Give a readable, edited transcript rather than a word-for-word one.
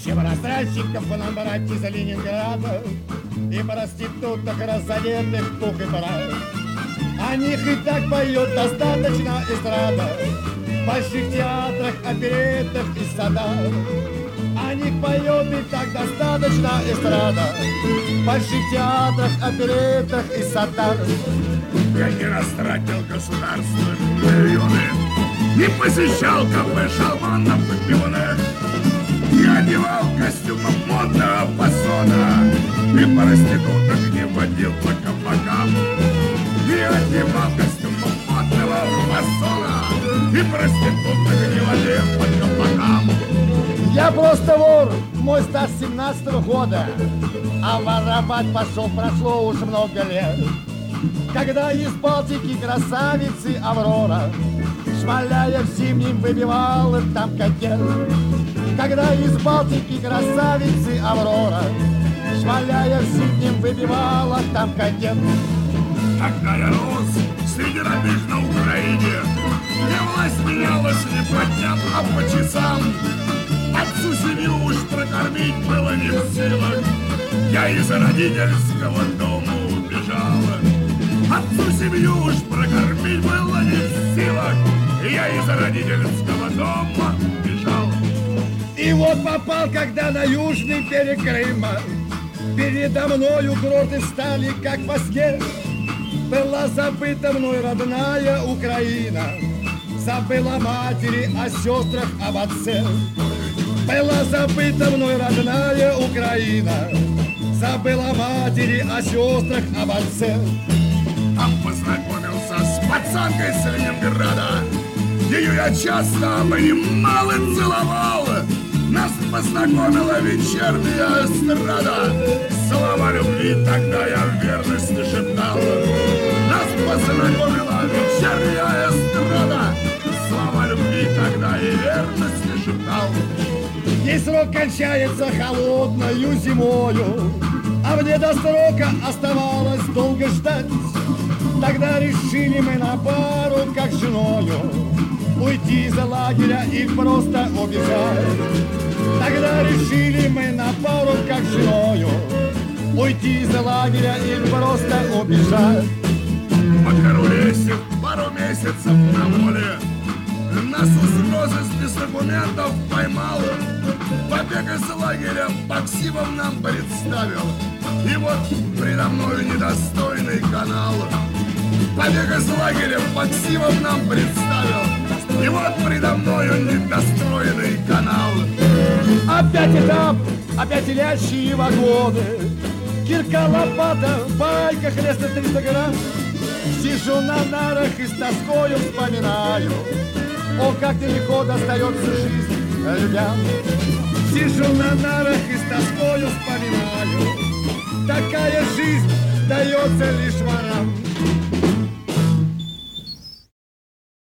Чебростральщиков нам брать из Ленинграда и проституток разодетых пух и прах. О них и так поет достаточно эстрада в больших театрах, оперетах и садах. О них поет и так достаточно эстрада в больших театрах, оперетах и садах. Я не растратил государственные миллионы, не посещал кафе шалманов и пионер. Я одевал костюмом модного фасона и проституток не водил по кабакам. Я одевал костюмом модного фасона и проституток не водил по кабакам. Я просто вор, мой стаж 17-го года, а воровать пошел прошло уж много лет. Когда из Балтики красавицы Аврора, шмаляя в зимнем, выбивала там котел. Когда из Балтики красавицы Аврора, шмаляя в зимнем, выбивала там котел. Когда я рос среди рабыч на Украине, где власть менялась не по дням, а по часам, отцу семью уж прокормить было не в силах. Я из родительского дома убежал. Отцу семью уж прокормить было не в силах. Я из родительского дома бежал. И вот попал, когда на южный берег Крыма передо мною курорты стали, как во сне. Была забыта мной родная Украина, забыла матери о сестрах, об отце. Была забыта мной родная Украина, забыла матери о сестрах, об отце. Там познакомился с пацанкой с Ленинграда. Ее я часто обнимал и целовал. Нас познакомила вечерняя эстрада. Слова любви тогда я в верности шептал. Нас познакомила вечерняя эстрада. Слова любви тогда и верности шептал. Ей срок кончается холодною зимою, а мне до срока оставалось долго ждать. Тогда решили мы на пару, как с женою, уйти из лагеря и просто убежать. Тогда решили мы на пару, как с женою, уйти из лагеря и просто убежать. Покорулесив пару месяцев на воле, нас угрозы без документов поймал. Побег из лагеря Максимов нам представил. И вот предо мною недостойный канал. Побег из лагеря Максимов нам представил. И вот предо мною недостроенный канал. Опять этап, опять лящие вагоны, кирка, лопата, байка, хреста 300 грамм. Сижу на нарах и с тоскою вспоминаю, о, как далеко достается жизнь людям. Сижу на нарах и с тоскою вспоминаю, такая жизнь дается лишь ворам.